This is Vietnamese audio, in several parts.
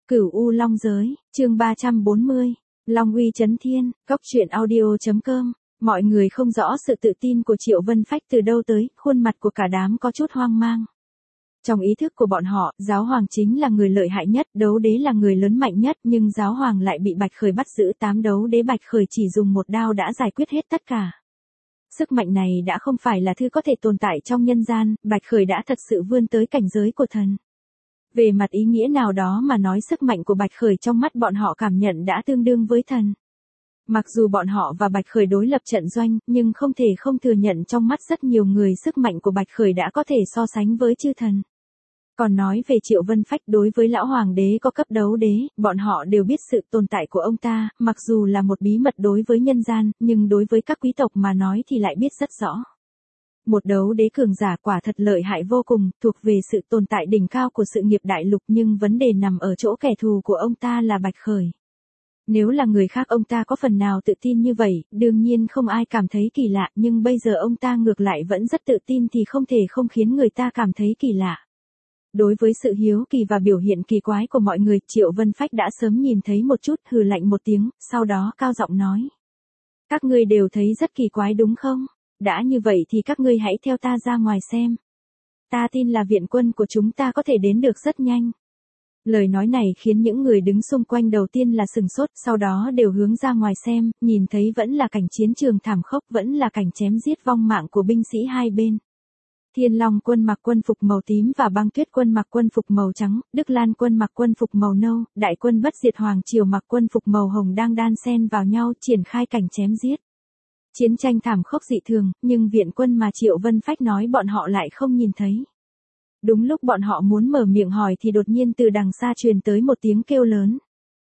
Cửu U Long Giới, chương 340, Long uy chấn thiên, Cốc truyện audio.com. Mọi người không rõ sự tự tin của Triệu Vân Phách từ đâu tới, khuôn mặt của cả đám có chút hoang mang. Trong ý thức của bọn họ, giáo hoàng chính là người lợi hại nhất, đấu đế là người lớn mạnh nhất, nhưng giáo hoàng lại bị Bạch Khởi bắt giữ, 8 đấu đế Bạch Khởi chỉ dùng một đao đã giải quyết hết tất cả. Sức mạnh này đã không phải là thứ có thể tồn tại trong nhân gian, Bạch Khởi đã thật sự vươn tới cảnh giới của thần. Về mặt ý nghĩa nào đó mà nói, sức mạnh của Bạch Khởi trong mắt bọn họ cảm nhận đã tương đương với thần. Mặc dù bọn họ và Bạch Khởi đối lập trận doanh, nhưng không thể không thừa nhận trong mắt rất nhiều người sức mạnh của Bạch Khởi đã có thể so sánh với chư thần. Còn nói về Triệu Vân Phách, đối với lão hoàng đế có cấp đấu đế, bọn họ đều biết sự tồn tại của ông ta, mặc dù là một bí mật đối với nhân gian, nhưng đối với các quý tộc mà nói thì lại biết rất rõ. Một đấu đế cường giả quả thật lợi hại vô cùng, thuộc về sự tồn tại đỉnh cao của sự nghiệp đại lục, nhưng vấn đề nằm ở chỗ kẻ thù của ông ta là Bạch Khởi. Nếu là người khác ông ta có phần nào tự tin như vậy, đương nhiên không ai cảm thấy kỳ lạ, nhưng bây giờ ông ta ngược lại vẫn rất tự tin thì không thể không khiến người ta cảm thấy kỳ lạ. Đối với sự hiếu kỳ và biểu hiện kỳ quái của mọi người, Triệu Vân Phách đã sớm nhìn thấy một chút, hừ lạnh một tiếng, sau đó cao giọng nói. Các ngươi đều thấy rất kỳ quái đúng không? Đã như vậy thì các ngươi hãy theo ta ra ngoài xem. Ta tin là viện quân của chúng ta có thể đến được rất nhanh. Lời nói này khiến những người đứng xung quanh đầu tiên là sừng sốt, sau đó đều hướng ra ngoài xem, nhìn thấy vẫn là cảnh chiến trường thảm khốc, vẫn là cảnh chém giết vong mạng của binh sĩ hai bên. Thiên Long quân mặc quân phục màu tím và Băng Tuyết quân mặc quân phục màu trắng, Đức Lan quân mặc quân phục màu nâu, Đại quân Bất Diệt Hoàng Triều mặc quân phục màu hồng đang đan xen vào nhau triển khai cảnh chém giết. Chiến tranh thảm khốc dị thường, nhưng viện quân mà Triệu Vân Phách nói bọn họ lại không nhìn thấy. Đúng lúc bọn họ muốn mở miệng hỏi thì đột nhiên từ đằng xa truyền tới một tiếng kêu lớn.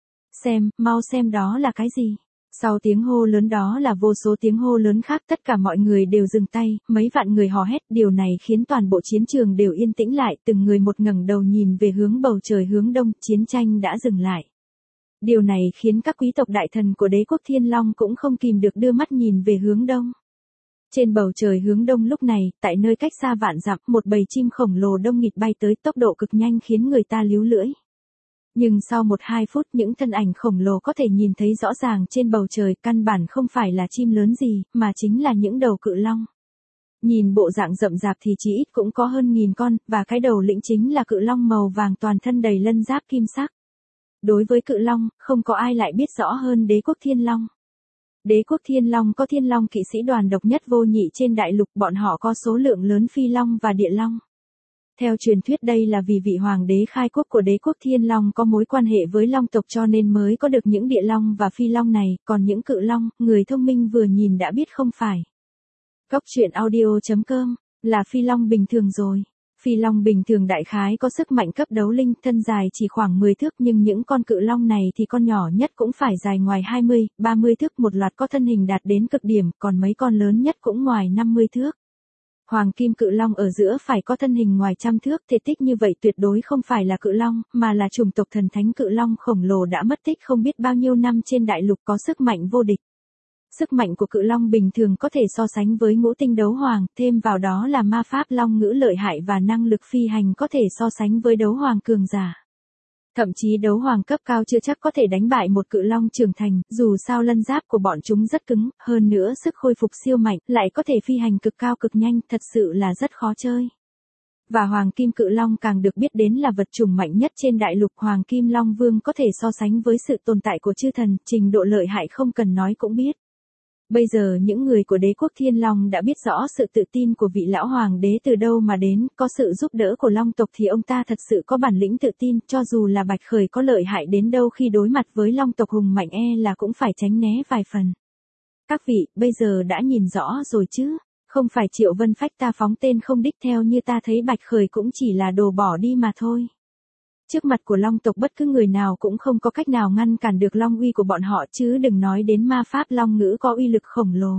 Xem, mau xem đó là cái gì? Sau tiếng hô lớn đó là vô số tiếng hô lớn khác, tất cả mọi người đều dừng tay, mấy vạn người hò hét, điều này khiến toàn bộ chiến trường đều yên tĩnh lại, từng người một ngẩng đầu nhìn về hướng bầu trời hướng đông, chiến tranh đã dừng lại. Điều này khiến các quý tộc đại thần của đế quốc Thiên Long cũng không kìm được đưa mắt nhìn về hướng đông. Trên bầu trời hướng đông lúc này, tại nơi cách xa vạn dặm, một bầy chim khổng lồ đông nghịt bay tới, tốc độ cực nhanh khiến người ta líu lưỡi. Nhưng sau 1-2 phút những thân ảnh khổng lồ có thể nhìn thấy rõ ràng trên bầu trời, căn bản không phải là chim lớn gì, mà chính là những đầu cự long. Nhìn bộ dạng rậm rạp thì chỉ ít cũng có hơn 1000 con, và cái đầu lĩnh chính là cự long màu vàng toàn thân đầy lân giáp kim sắc. Đối với cự long, không có ai lại biết rõ hơn đế quốc Thiên Long. Đế quốc Thiên Long có Thiên Long kỵ sĩ đoàn độc nhất vô nhị trên đại lục, bọn họ có số lượng lớn phi long và địa long. Theo truyền thuyết đây là vì vị hoàng đế khai quốc của đế quốc Thiên Long có mối quan hệ với long tộc cho nên mới có được những địa long và phi long này, còn những cự long, người thông minh vừa nhìn đã biết không phải. Cốc truyện audio.com, là phi long bình thường rồi. Phi long bình thường đại khái có sức mạnh cấp đấu linh, thân dài chỉ khoảng 10 thước, nhưng những con cự long này thì con nhỏ nhất cũng phải dài ngoài 20-30 thước, một loạt có thân hình đạt đến cực điểm, còn mấy con lớn nhất cũng ngoài 50 thước. Hoàng kim cự long ở giữa phải có thân hình ngoài 100 thước, thể tích như vậy tuyệt đối không phải là cự long, mà là chủng tộc thần thánh cự long khổng lồ đã mất tích không biết bao nhiêu năm trên đại lục, có sức mạnh vô địch. Sức mạnh của cự long bình thường có thể so sánh với ngũ tinh đấu hoàng, thêm vào đó là ma pháp long ngữ lợi hại và năng lực phi hành có thể so sánh với đấu hoàng cường giả. Thậm chí đấu hoàng cấp cao chưa chắc có thể đánh bại một cự long trưởng thành, dù sao lân giáp của bọn chúng rất cứng, hơn nữa sức khôi phục siêu mạnh, lại có thể phi hành cực cao cực nhanh, thật sự là rất khó chơi. Và hoàng kim cự long càng được biết đến là vật chủng mạnh nhất trên đại lục, hoàng kim long vương có thể so sánh với sự tồn tại của chư thần, trình độ lợi hại không cần nói cũng biết. Bây giờ những người của đế quốc Thiên Long đã biết rõ sự tự tin của vị lão hoàng đế từ đâu mà đến, có sự giúp đỡ của long tộc thì ông ta thật sự có bản lĩnh tự tin, cho dù là Bạch Khởi có lợi hại đến đâu khi đối mặt với long tộc hùng mạnh là cũng phải tránh né vài phần. Các vị, bây giờ đã nhìn rõ rồi chứ, không phải Triệu Vân Phách ta phóng tên không đích, theo như ta thấy Bạch Khởi cũng chỉ là đồ bỏ đi mà thôi. Trước mặt của long tộc bất cứ người nào cũng không có cách nào ngăn cản được long uy của bọn họ, chứ đừng nói đến ma pháp long ngữ có uy lực khổng lồ.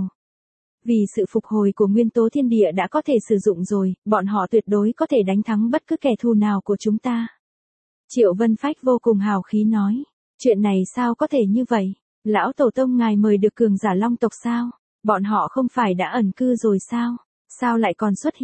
Vì sự phục hồi của nguyên tố thiên địa đã có thể sử dụng rồi, bọn họ tuyệt đối có thể đánh thắng bất cứ kẻ thù nào của chúng ta. Triệu Vân Phách vô cùng hào khí nói, chuyện này sao có thể như vậy? Lão tổ tông ngài mời được cường giả long tộc sao? Bọn họ không phải đã ẩn cư rồi sao? Sao lại còn xuất hiện?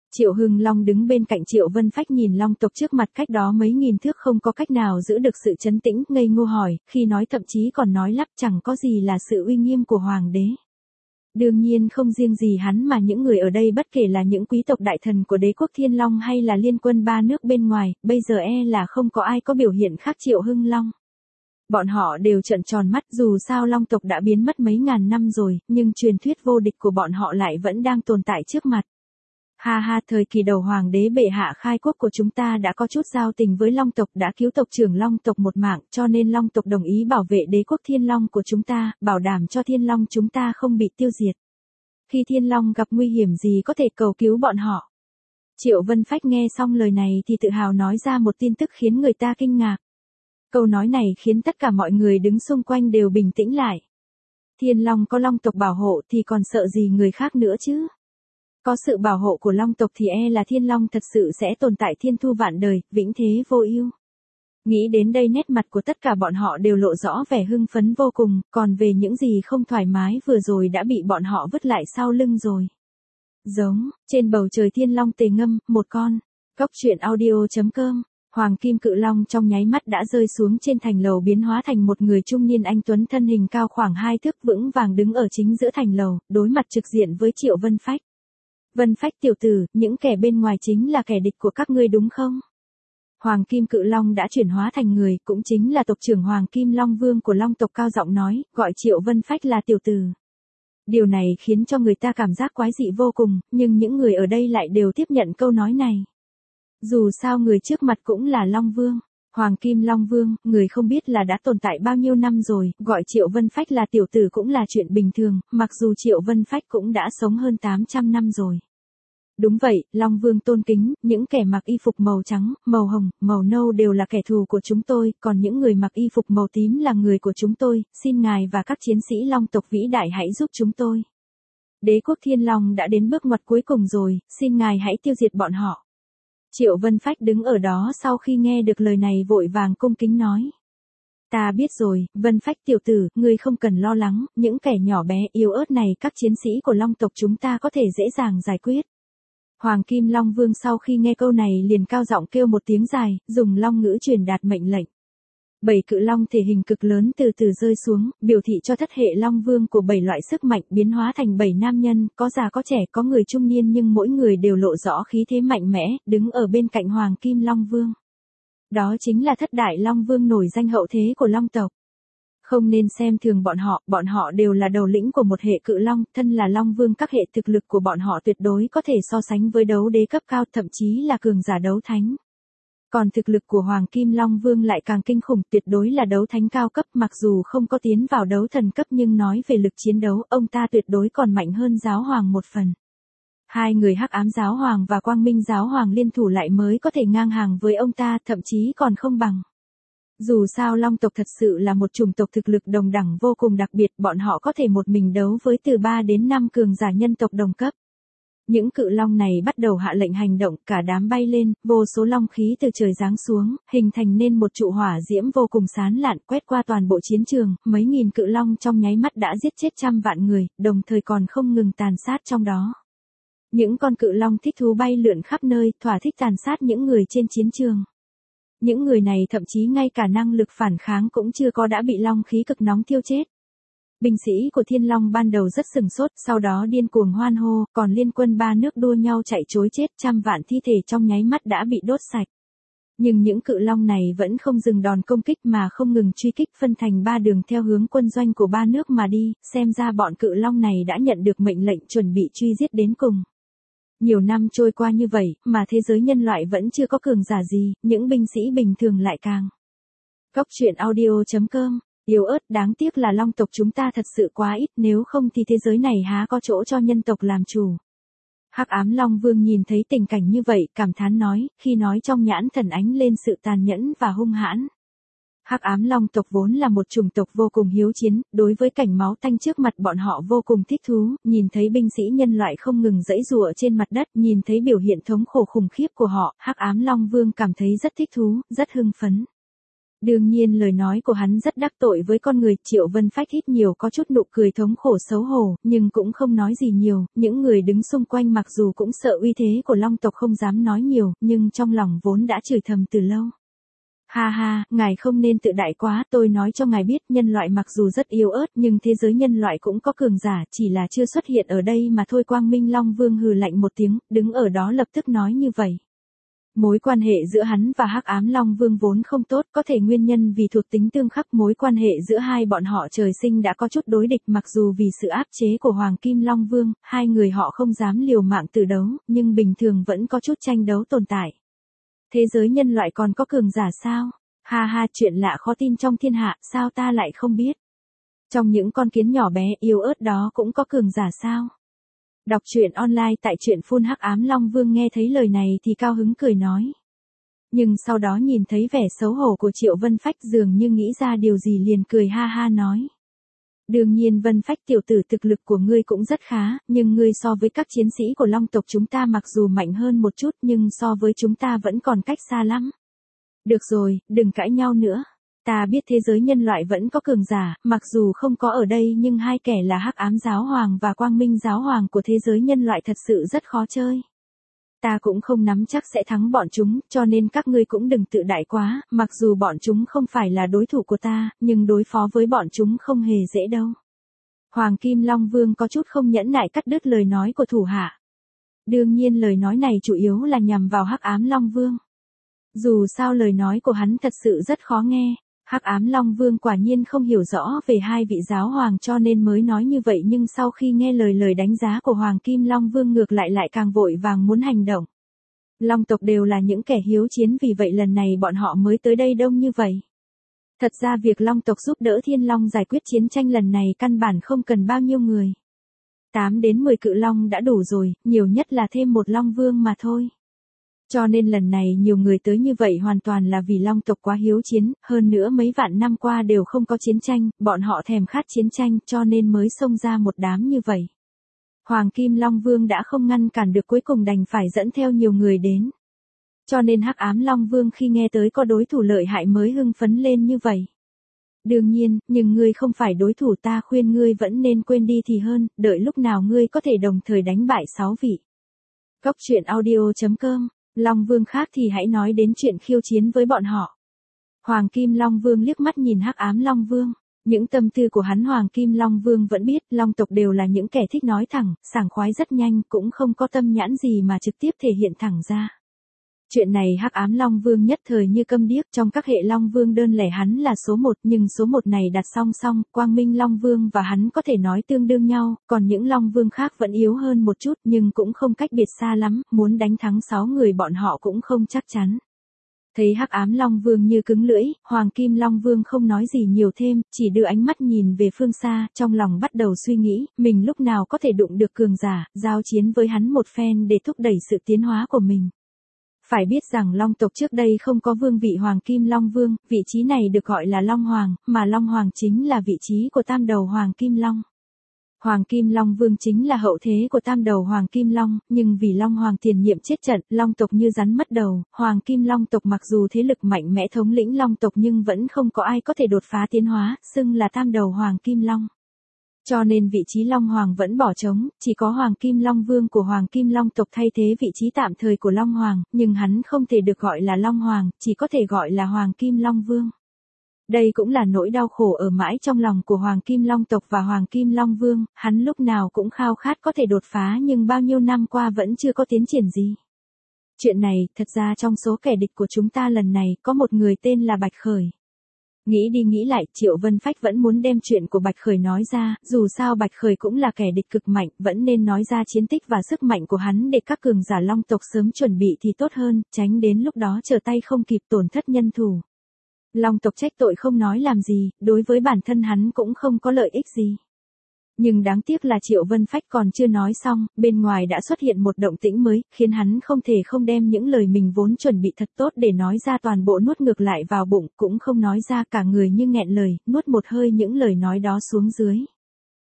Triệu Hưng Long đứng bên cạnh Triệu Vân Phách nhìn Long tộc trước mặt cách đó mấy nghìn thước không có cách nào giữ được sự trấn tĩnh, ngây ngô hỏi, khi nói thậm chí còn nói lắp chẳng có gì là sự uy nghiêm của Hoàng đế. Đương nhiên không riêng gì hắn mà những người ở đây bất kể là những quý tộc đại thần của đế quốc Thiên Long hay là liên quân ba nước bên ngoài, bây giờ là không có ai có biểu hiện khác Triệu Hưng Long. Bọn họ đều trợn tròn mắt, dù sao Long tộc đã biến mất mấy ngàn năm rồi, nhưng truyền thuyết vô địch của bọn họ lại vẫn đang tồn tại trước mặt. Ha ha, thời kỳ đầu Hoàng đế bệ hạ khai quốc của chúng ta đã có chút giao tình với Long tộc, đã cứu tộc trưởng Long tộc một mạng, cho nên Long tộc đồng ý bảo vệ đế quốc Thiên Long của chúng ta, bảo đảm cho Thiên Long chúng ta không bị tiêu diệt. Khi Thiên Long gặp nguy hiểm gì có thể cầu cứu bọn họ. Triệu Vân Phách nghe xong lời này thì tự hào nói ra một tin tức khiến người ta kinh ngạc. Câu nói này khiến tất cả mọi người đứng xung quanh đều bình tĩnh lại. Thiên Long có Long tộc bảo hộ thì còn sợ gì người khác nữa chứ? Có sự bảo hộ của Long tộc thì là Thiên Long thật sự sẽ tồn tại thiên thu vạn đời, vĩnh thế vô ưu. Nghĩ đến đây nét mặt của tất cả bọn họ đều lộ rõ vẻ hưng phấn vô cùng, còn về những gì không thoải mái vừa rồi đã bị bọn họ vứt lại sau lưng rồi. Giống, trên bầu trời Thiên Long tề ngâm, một con. Cốc truyện audio.com. Hoàng kim cự long trong nháy mắt đã rơi xuống trên thành lầu, biến hóa thành một người trung niên anh tuấn thân hình cao khoảng 2 thước, vững vàng đứng ở chính giữa thành lầu, đối mặt trực diện với Triệu Vân Phách. Vân Phách tiểu tử, những kẻ bên ngoài chính là kẻ địch của các ngươi đúng không? Hoàng kim cự long đã chuyển hóa thành người, cũng chính là tộc trưởng Hoàng Kim Long Vương của Long tộc, cao giọng nói, gọi Triệu Vân Phách là tiểu tử. Điều này khiến cho người ta cảm giác quái dị vô cùng, nhưng những người ở đây lại đều tiếp nhận câu nói này. Dù sao người trước mặt cũng là Long Vương, Hoàng Kim Long Vương, người không biết là đã tồn tại bao nhiêu năm rồi, gọi Triệu Vân Phách là tiểu tử cũng là chuyện bình thường, mặc dù Triệu Vân Phách cũng đã sống hơn 800 năm rồi. Đúng vậy, Long Vương tôn kính, những kẻ mặc y phục màu trắng, màu hồng, màu nâu đều là kẻ thù của chúng tôi, còn những người mặc y phục màu tím là người của chúng tôi, xin ngài và các chiến sĩ Long tộc vĩ đại hãy giúp chúng tôi. Đế quốc Thiên Long đã đến bước ngoặt cuối cùng rồi, xin ngài hãy tiêu diệt bọn họ. Triệu Vân Phách đứng ở đó sau khi nghe được lời này vội vàng cung kính nói. Ta biết rồi, Vân Phách tiểu tử, ngươi không cần lo lắng, những kẻ nhỏ bé yếu ớt này các chiến sĩ của Long tộc chúng ta có thể dễ dàng giải quyết. Hoàng Kim Long Vương sau khi nghe câu này liền cao giọng kêu một tiếng dài, dùng long ngữ truyền đạt mệnh lệnh. 7 cự long thể hình cực lớn từ từ rơi xuống, biểu thị cho thất hệ Long Vương của 7 loại sức mạnh biến hóa thành 7 nam nhân, có già có trẻ, có người trung niên nhưng mỗi người đều lộ rõ khí thế mạnh mẽ, đứng ở bên cạnh Hoàng Kim Long Vương. Đó chính là thất đại Long Vương nổi danh hậu thế của Long tộc. Không nên xem thường bọn họ đều là đầu lĩnh của một hệ cự long, thân là Long Vương các hệ thực lực của bọn họ tuyệt đối có thể so sánh với đấu đế cấp cao, thậm chí là cường giả đấu thánh. Còn thực lực của Hoàng Kim Long Vương lại càng kinh khủng, tuyệt đối là đấu thánh cao cấp, mặc dù không có tiến vào đấu thần cấp nhưng nói về lực chiến đấu, ông ta tuyệt đối còn mạnh hơn Giáo Hoàng một phần. Hai người Hắc Ám Giáo Hoàng và Quang Minh Giáo Hoàng liên thủ lại mới có thể ngang hàng với ông ta, thậm chí còn không bằng. Dù sao Long tộc thật sự là một chủng tộc thực lực đồng đẳng vô cùng đặc biệt, bọn họ có thể một mình đấu với từ 3 đến 5 cường giả nhân tộc đồng cấp. Những cự long này bắt đầu hạ lệnh hành động, cả đám bay lên, vô số long khí từ trời giáng xuống, hình thành nên một trụ hỏa diễm vô cùng sáng lạn quét qua toàn bộ chiến trường, mấy nghìn cự long trong nháy mắt đã giết chết trăm vạn người, đồng thời còn không ngừng tàn sát trong đó. Những con cự long thích thú bay lượn khắp nơi, thỏa thích tàn sát những người trên chiến trường. Những người này thậm chí ngay cả năng lực phản kháng cũng chưa có đã bị long khí cực nóng thiêu chết. Binh sĩ của Thiên Long ban đầu rất sừng sốt, sau đó điên cuồng hoan hô, còn liên quân ba nước đua nhau chạy trối chết, trăm vạn thi thể trong nháy mắt đã bị đốt sạch. Nhưng những cự long này vẫn không dừng đòn công kích mà không ngừng truy kích, phân thành 3 đường theo hướng quân doanh của ba nước mà đi, xem ra bọn cự long này đã nhận được mệnh lệnh chuẩn bị truy giết đến cùng. Nhiều năm trôi qua như vậy, mà thế giới nhân loại vẫn chưa có cường giả gì, những binh sĩ bình thường lại càng. Cốc truyện audio.com. Yếu ớt, đáng tiếc là Long tộc chúng ta thật sự quá ít, nếu không thì thế giới này há có chỗ cho nhân tộc làm chủ. Hắc Ám Long Vương nhìn thấy tình cảnh như vậy, cảm thán nói, khi nói trong nhãn thần ánh lên sự tàn nhẫn và hung hãn. Hắc Ám Long tộc vốn là một chủng tộc vô cùng hiếu chiến, đối với cảnh máu tanh trước mặt bọn họ vô cùng thích thú, nhìn thấy binh sĩ nhân loại không ngừng giãy giụa trên mặt đất, nhìn thấy biểu hiện thống khổ khủng khiếp của họ, Hắc Ám Long Vương cảm thấy rất thích thú, rất hưng phấn. Đương nhiên lời nói của hắn rất đắc tội với con người, Triệu Vân Phách ít nhiều có chút nụ cười thống khổ xấu hổ, nhưng cũng không nói gì nhiều, những người đứng xung quanh mặc dù cũng sợ uy thế của Long tộc không dám nói nhiều, nhưng trong lòng vốn đã chửi thầm từ lâu. Ha ha, ngài không nên tự đại quá, tôi nói cho ngài biết, nhân loại mặc dù rất yếu ớt nhưng thế giới nhân loại cũng có cường giả, chỉ là chưa xuất hiện ở đây mà thôi. Quang Minh Long Vương hừ lạnh một tiếng, đứng ở đó lập tức nói như vậy. Mối quan hệ giữa hắn và Hắc Ám Long Vương vốn không tốt, có thể nguyên nhân vì thuộc tính tương khắc, mối quan hệ giữa hai bọn họ trời sinh đã có chút đối địch, mặc dù vì sự áp chế của Hoàng Kim Long Vương, hai người họ không dám liều mạng tử đấu, nhưng bình thường vẫn có chút tranh đấu tồn tại. Thế giới nhân loại còn có cường giả sao? Ha ha, chuyện lạ khó tin trong thiên hạ, sao ta lại không biết? Trong những con kiến nhỏ bé yếu ớt đó cũng có cường giả sao? Đọc truyện online tại truyện phun Hắc Ám Long Vương nghe thấy lời này thì cao hứng cười nói. Nhưng sau đó nhìn thấy vẻ xấu hổ của Triệu Vân Phách dường như nghĩ ra điều gì liền cười ha ha nói. Đương nhiên Vân Phách tiểu tử, thực lực của ngươi cũng rất khá, nhưng ngươi so với các chiến sĩ của Long tộc chúng ta mặc dù mạnh hơn một chút nhưng so với chúng ta vẫn còn cách xa lắm. Được rồi, đừng cãi nhau nữa. Ta biết thế giới nhân loại vẫn có cường giả, mặc dù không có ở đây nhưng hai kẻ là Hắc Ám Giáo Hoàng và Quang Minh Giáo Hoàng của thế giới nhân loại thật sự rất khó chơi. Ta cũng không nắm chắc sẽ thắng bọn chúng, cho nên các ngươi cũng đừng tự đại quá, mặc dù bọn chúng không phải là đối thủ của ta, nhưng đối phó với bọn chúng không hề dễ đâu. Hoàng Kim Long Vương có chút không nhẫn nại cắt đứt lời nói của thủ hạ. Đương nhiên lời nói này chủ yếu là nhằm vào Hắc Ám Long Vương. Dù sao lời nói của hắn thật sự rất khó nghe. Hắc Ám Long Vương quả nhiên không hiểu rõ về hai vị giáo hoàng cho nên mới nói như vậy, nhưng sau khi nghe lời đánh giá của Hoàng Kim Long Vương ngược lại càng vội vàng muốn hành động. Long tộc đều là những kẻ hiếu chiến, vì vậy lần này bọn họ mới tới đây đông như vậy. Thật ra việc Long tộc giúp đỡ Thiên Long giải quyết chiến tranh lần này căn bản không cần bao nhiêu người. 8 đến 10 cự long đã đủ rồi, nhiều nhất là thêm một Long Vương mà thôi. Cho nên lần này nhiều người tới như vậy hoàn toàn là vì Long tộc quá hiếu chiến, hơn nữa mấy vạn năm qua đều không có chiến tranh, bọn họ thèm khát chiến tranh cho nên mới xông ra một đám như vậy. Hoàng Kim Long Vương đã không ngăn cản được, cuối cùng đành phải dẫn theo nhiều người đến. Cho nên Hắc Ám Long Vương khi nghe tới có đối thủ lợi hại mới hưng phấn lên như vậy. Đương nhiên, nhưng ngươi không phải đối thủ, ta khuyên ngươi vẫn nên quên đi thì hơn, đợi lúc nào ngươi có thể đồng thời đánh bại 6 vị. Cốc truyện audio.com. Long Vương khác thì hãy nói đến chuyện khiêu chiến với bọn họ. Hoàng Kim Long Vương liếc mắt nhìn Hắc Ám Long Vương. Những tâm tư của hắn Hoàng Kim Long Vương vẫn biết, Long tộc đều là những kẻ thích nói thẳng, sảng khoái rất nhanh, cũng không có tâm nhãn gì mà trực tiếp thể hiện thẳng ra. Chuyện này Hắc Ám Long Vương nhất thời như câm điếc, trong các hệ Long Vương đơn lẻ hắn là số 1, nhưng số 1 này đặt song song, Quang Minh Long Vương và hắn có thể nói tương đương nhau, còn những Long Vương khác vẫn yếu hơn một chút nhưng cũng không cách biệt xa lắm, muốn đánh thắng 6 người bọn họ cũng không chắc chắn. Thấy Hắc Ám Long Vương như cứng lưỡi, Hoàng Kim Long Vương không nói gì nhiều thêm, chỉ đưa ánh mắt nhìn về phương xa, trong lòng bắt đầu suy nghĩ, mình lúc nào có thể đụng được cường giả, giao chiến với hắn một phen để thúc đẩy sự tiến hóa của mình. Phải biết rằng Long tộc trước đây không có vương vị Hoàng Kim Long Vương, vị trí này được gọi là Long Hoàng, mà Long Hoàng chính là vị trí của tam đầu Hoàng Kim Long. Hoàng Kim Long Vương chính là hậu thế của tam đầu Hoàng Kim Long, nhưng vì Long Hoàng tiền nhiệm chết trận, Long tộc như rắn mất đầu, Hoàng Kim Long tộc mặc dù thế lực mạnh mẽ thống lĩnh Long tộc nhưng vẫn không có ai có thể đột phá tiến hóa, xưng là tam đầu Hoàng Kim Long. Cho nên vị trí Long Hoàng vẫn bỏ trống, chỉ có Hoàng Kim Long Vương của Hoàng Kim Long tộc thay thế vị trí tạm thời của Long Hoàng, nhưng hắn không thể được gọi là Long Hoàng, chỉ có thể gọi là Hoàng Kim Long Vương. Đây cũng là nỗi đau khổ ở mãi trong lòng của Hoàng Kim Long tộc và Hoàng Kim Long Vương, hắn lúc nào cũng khao khát có thể đột phá nhưng bao nhiêu năm qua vẫn chưa có tiến triển gì. Chuyện này, thật ra trong số kẻ địch của chúng ta lần này, có một người tên là Bạch Khởi. Nghĩ đi nghĩ lại, Triệu Vân Phách vẫn muốn đem chuyện của Bạch Khởi nói ra, dù sao Bạch Khởi cũng là kẻ địch cực mạnh, vẫn nên nói ra chiến tích và sức mạnh của hắn để các cường giả Long tộc sớm chuẩn bị thì tốt hơn, tránh đến lúc đó trở tay không kịp tổn thất nhân thủ. Long tộc trách tội không nói làm gì, đối với bản thân hắn cũng không có lợi ích gì. Nhưng đáng tiếc là Triệu Vân Phách còn chưa nói xong, bên ngoài đã xuất hiện một động tĩnh mới, khiến hắn không thể không đem những lời mình vốn chuẩn bị thật tốt để nói ra toàn bộ nuốt ngược lại vào bụng, cũng không nói ra, cả người như nghẹn lời, nuốt một hơi những lời nói đó xuống dưới.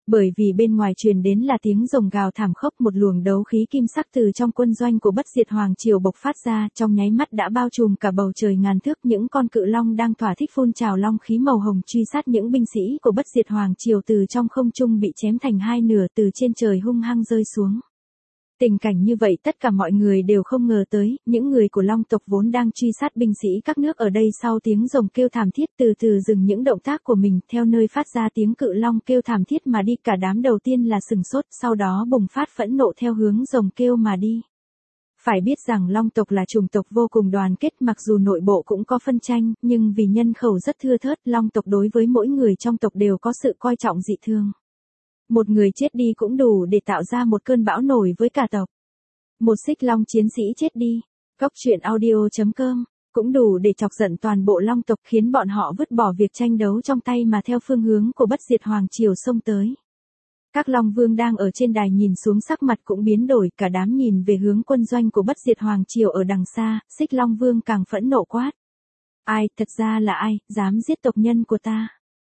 Bởi vì bên ngoài truyền đến là tiếng rồng gào thảm khốc, một luồng đấu khí kim sắc từ trong quân doanh của Bất Diệt Hoàng Triều bộc phát ra, trong nháy mắt đã bao trùm cả bầu trời ngàn thước, những con cự long đang thỏa thích phun trào long khí màu hồng truy sát những binh sĩ của Bất Diệt Hoàng Triều, từ trong không trung bị chém thành hai nửa, từ trên trời hung hăng rơi xuống. Tình cảnh như vậy tất cả mọi người đều không ngờ tới, những người của Long tộc vốn đang truy sát binh sĩ các nước ở đây sau tiếng rồng kêu thảm thiết từ từ dừng những động tác của mình, theo nơi phát ra tiếng cự long kêu thảm thiết mà đi, cả đám đầu tiên là sừng sốt, sau đó bùng phát phẫn nộ theo hướng rồng kêu mà đi. Phải biết rằng Long tộc là chủng tộc vô cùng đoàn kết, mặc dù nội bộ cũng có phân tranh, nhưng vì nhân khẩu rất thưa thớt, Long tộc đối với mỗi người trong tộc đều có sự coi trọng dị thường. Một người chết đi cũng đủ để tạo ra một cơn bão nổi với cả tộc. Một xích long chiến sĩ chết đi, Cốc truyện audio.com, cũng đủ để chọc giận toàn bộ Long tộc, khiến bọn họ vứt bỏ việc tranh đấu trong tay mà theo phương hướng của Bất Diệt Hoàng Triều xông tới. Các Long Vương đang ở trên đài nhìn xuống sắc mặt cũng biến đổi, cả đám nhìn về hướng quân doanh của Bất Diệt Hoàng Triều ở đằng xa, Xích Long Vương càng phẫn nộ quát. Ai, thật ra là ai, dám giết tộc nhân của ta?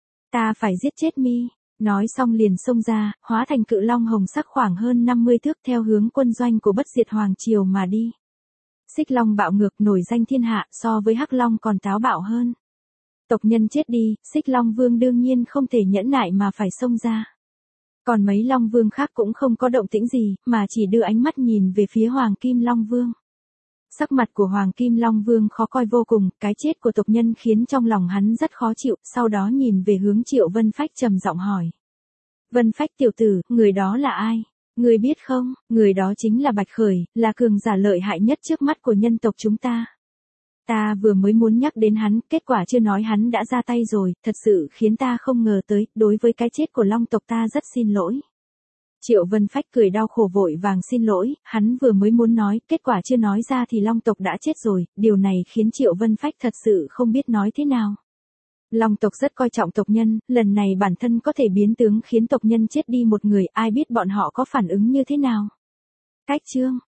Ta phải giết chết mi. Nói xong liền xông ra, hóa thành cự long hồng sắc khoảng hơn 50 thước theo hướng quân doanh của Bất Diệt Hoàng Triều mà đi. Xích long bạo ngược nổi danh thiên hạ, so với hắc long còn táo bạo hơn. Tộc nhân chết đi, Xích Long Vương đương nhiên không thể nhẫn nại mà phải xông ra. Còn mấy Long Vương khác cũng không có động tĩnh gì, mà chỉ đưa ánh mắt nhìn về phía Hoàng Kim Long Vương. Sắc mặt của Hoàng Kim Long Vương khó coi vô cùng, cái chết của tộc nhân khiến trong lòng hắn rất khó chịu, sau đó nhìn về hướng Triệu Vân Phách trầm giọng hỏi. Vân Phách tiểu tử, người đó là ai? Người biết không, người đó chính là Bạch Khởi, là cường giả lợi hại nhất trước mắt của nhân tộc chúng ta. Ta vừa mới muốn nhắc đến hắn, kết quả chưa nói hắn đã ra tay rồi, thật sự khiến ta không ngờ tới, đối với cái chết của Long tộc ta rất xin lỗi. Triệu Vân Phách cười đau khổ vội vàng xin lỗi, hắn vừa mới muốn nói, kết quả chưa nói ra thì Long tộc đã chết rồi, điều này khiến Triệu Vân Phách thật sự không biết nói thế nào. Long tộc rất coi trọng tộc nhân, lần này bản thân có thể biến tướng khiến tộc nhân chết đi một người, ai biết bọn họ có phản ứng như thế nào. Cách chương